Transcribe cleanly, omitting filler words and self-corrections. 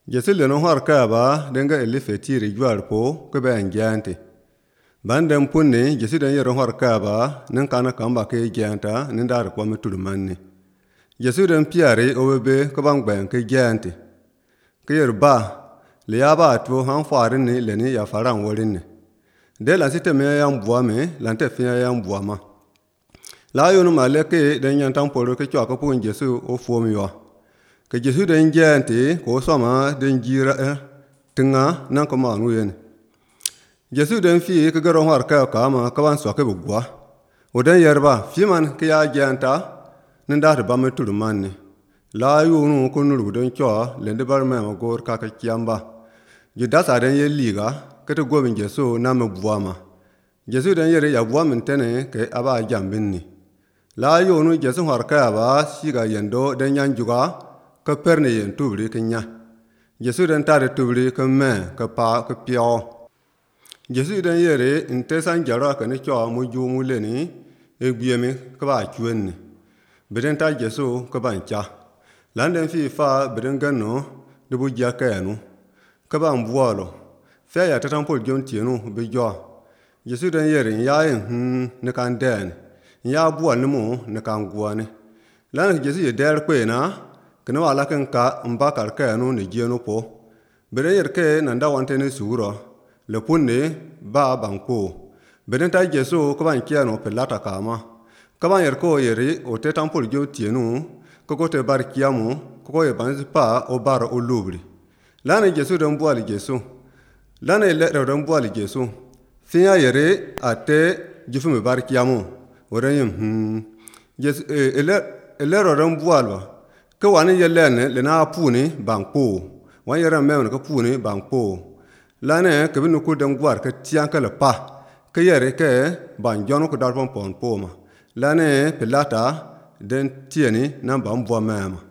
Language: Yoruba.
Jesu le no har ka ba denga eli fetiri gwar po ko be anjante. Bandem punne Jesu den yero har ka ba nen kana kamba ke janta nen dar ko meturmanne. Jesu den piare obebe ko bang ben ke jante. Ke yer ba le ya ba to han farin ne le ni ya faran worin ne. De la site me yan bua me lante fia yan bua ma. La yo no male ke den yan tan poro ke kwa ko pun Jesu o fo mi wa. Ke Jesu den jante ko sama den jira tinga nan ko ma nu yen. Jesu den fi ke garo har ka ma ka ban so ke bugwa. O den yerba fi man ke ya janta nen da ba me turman ne. La yo no ko nu den kwa le de bar me ma gor ka ka kiamba. Je da sa den ye liga ke to go bin Jesu na me bua ma. Jesu den yere ya bua min tene ke aba jambin ni. La yo no Jesu har ka ba siga yendo den yan juga ka perne yen tubri kenya. Jesu den tare tubri ka me ka pa ka pio. Jesu den yere inte san jara ka ne kwa mu ju mu le ni e gbieme ka ba chuen ni. Beden ta Jesu ka ban cha. Landen fi fa beden ganno de bu ja ka nu. Ka ban bualo. Fe ya tatan pol jon tienu be jo. Jesu den yere ya en ne kan den. Ya bual ni mu ne kan guane. Lan Jesu ye der kwe na kena wala ken ka mbakar ka no ne jeno po bere yer ke nanda wante ne suro le punne ba banko bere ta Jesu ko ban kiano pelata kama ka ban yer ko yeri o te tampol jo tienu ko te bar kiamu ko ye ban pa o bar o lubri lana Jesu den boali Jesu lana le den boali Jesu finya yeri ate jifu me bar kiamu oren Jesu ele den boalwa ke wani yelene le na puni bangpo wan yera memne ke puni bangpo lane ke binu ku den gwar ke tian ke le pa ke yere ke ban jono ku dar pon poma lane pelata den tieni nan ban bo mema